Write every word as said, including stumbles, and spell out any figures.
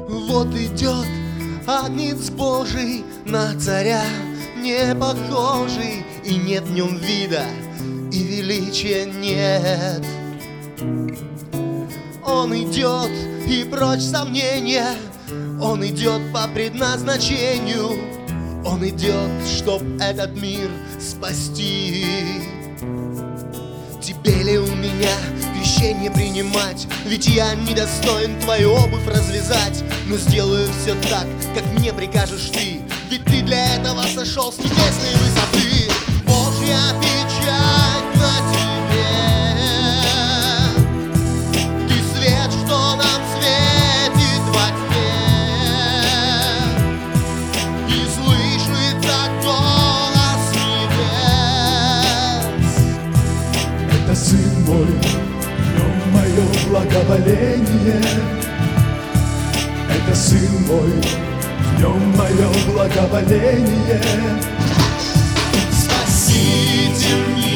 Вот идет Агнец Божий, на царя не похожий, и нет в нем вида, и величия нет. Он идет, и прочь сомнения, он идет по предназначению, он идет, чтоб этот мир спасти. Тебе ли у меня крещение принимать? Ведь я недостоин твою обувь развязать. Но сделаю все так, как мне прикажешь ты, ведь ты для этого сошел с небесной высоты. Божья печать на тебе, ты свет, что нам светит во тьме, и слышится голос небес. Это Сын мой, в нем мое благоволение. Это Сын мой, в нем мое благоволение. Спасите мне